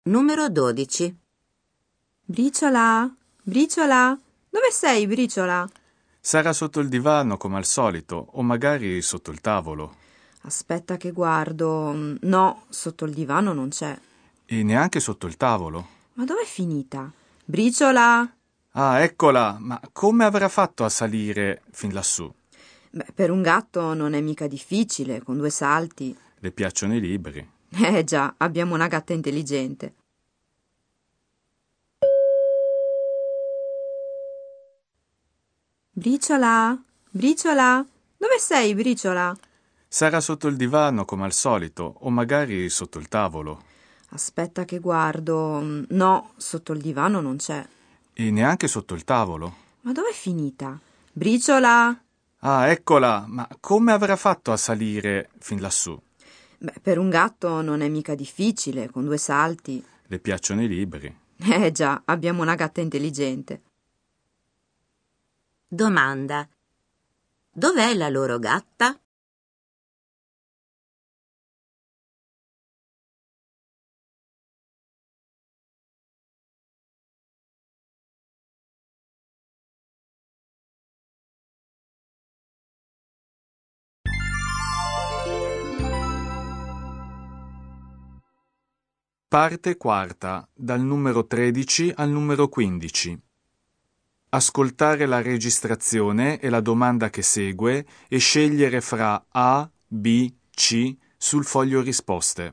Numero 12. Briciola? Briciola? Dove sei, Briciola? Sarà sotto il divano come al solito, o magari sotto il tavolo. Aspetta che guardo. No, sotto il divano non c'è. E neanche sotto il tavolo. Ma dov'è finita? Briciola? Ah, eccola! Ma come avrà fatto a salire fin lassù? Beh, per un gatto non è mica difficile, con 2 salti. Le piacciono i libri. Già, abbiamo una gatta intelligente. Briciola? Briciola? Dove sei, Briciola? Sarà sotto il divano come al solito, o magari sotto il tavolo. Aspetta che guardo. No, sotto il divano non c'è. E neanche sotto il tavolo. Ma dov'è finita? Briciola? Ah, eccola! Ma come avrà fatto a salire fin lassù? Beh, per un gatto non è mica difficile, con 2 salti. Le piacciono i libri. Già, abbiamo una gatta intelligente. Domanda. Dov'è la loro gatta? Parte quarta, dal numero 13 al numero 15. Ascoltare la registrazione e la domanda che segue e scegliere fra A, B, C sul foglio risposte.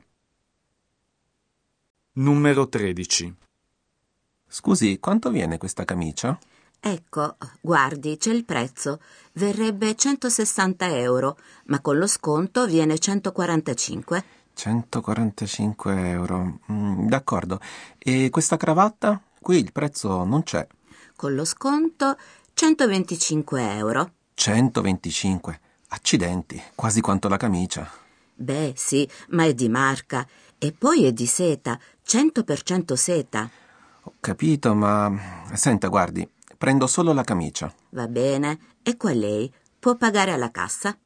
Numero 13. Scusi, quanto viene questa camicia? Ecco, guardi, c'è il prezzo. Verrebbe 160 euro, ma con lo sconto viene 145. 145 euro. D'accordo. E questa cravatta? Qui il prezzo non c'è. Con lo sconto 125 euro. 125. Accidenti, quasi quanto la camicia. Beh, sì, ma è di marca. E poi è di seta, 100% seta. Ho capito, ma senta, guardi, prendo solo la camicia. Va bene, e qua lei può pagare alla cassa.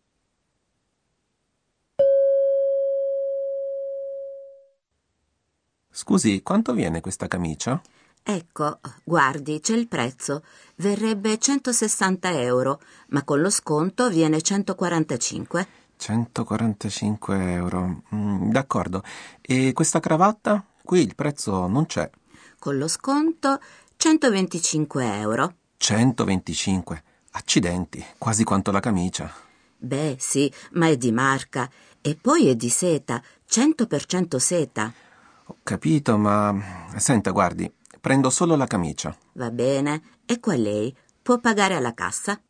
Scusi, quanto viene questa camicia? Ecco, guardi, c'è il prezzo. Verrebbe 160 euro, ma con lo sconto viene 145. 145 euro. D'accordo. E questa cravatta? Qui il prezzo non c'è. Con lo sconto 125 euro. 125. Accidenti, quasi quanto la camicia. Beh, sì, ma è di marca. E poi è di seta, 100% seta. Ho capito, ma senta, guardi, prendo solo la camicia. Va bene, e qua lei può pagare alla cassa.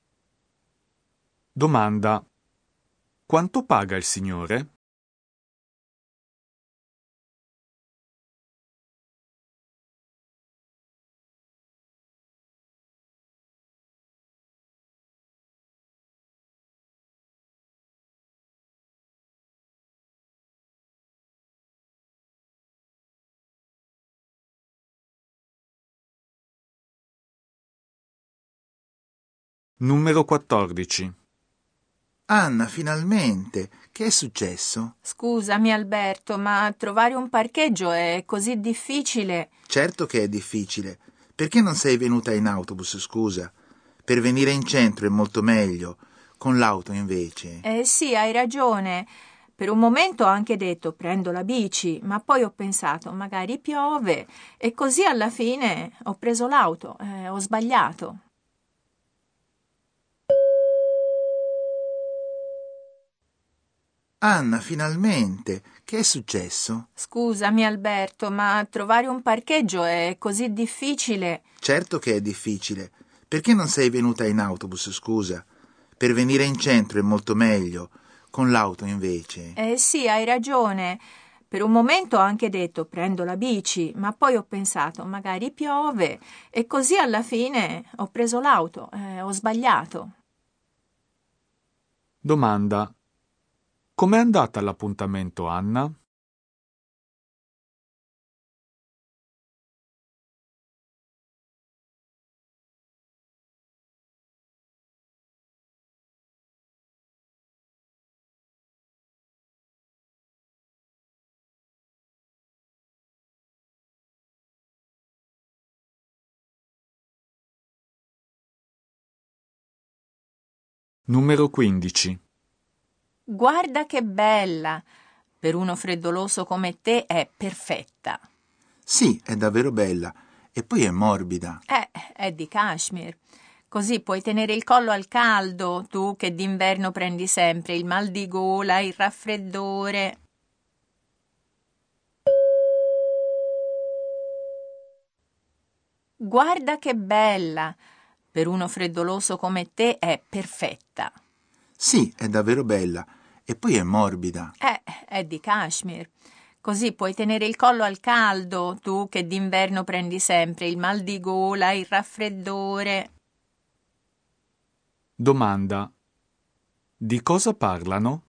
Domanda. Quanto paga il signore? Numero 14. Anna, finalmente! Che è successo? Scusami Alberto, ma trovare un parcheggio è così difficile. Certo che è difficile. Perché non sei venuta in autobus, scusa? Per venire in centro è molto meglio. Con l'auto, invece. Sì, hai ragione. Per un momento ho anche detto prendo la bici, ma poi ho pensato magari piove e così alla fine ho preso l'auto, ho sbagliato. Anna, finalmente! Che è successo? Scusami Alberto, ma trovare un parcheggio è così difficile. Certo che è difficile. Perché non sei venuta in autobus, scusa? Per venire in centro è molto meglio. Con l'auto, invece. Sì, hai ragione. Per un momento ho anche detto prendo la bici, ma poi ho pensato magari piove e così alla fine ho preso l'auto, ho sbagliato. Domanda. Com'è andata all'appuntamento, Anna? Numero 15. Guarda che bella! Per uno freddoloso come te è perfetta. Sì, è davvero bella. E poi è morbida. È di cashmere. Così puoi tenere il collo al caldo, tu che d'inverno prendi sempre il mal di gola, il raffreddore. Guarda che bella! Per uno freddoloso come te è perfetta. Sì, è davvero bella. E poi è morbida. È di cashmere. Così puoi tenere il collo al caldo, tu che d'inverno prendi sempre il mal di gola, il raffreddore. Domanda. Di cosa parlano?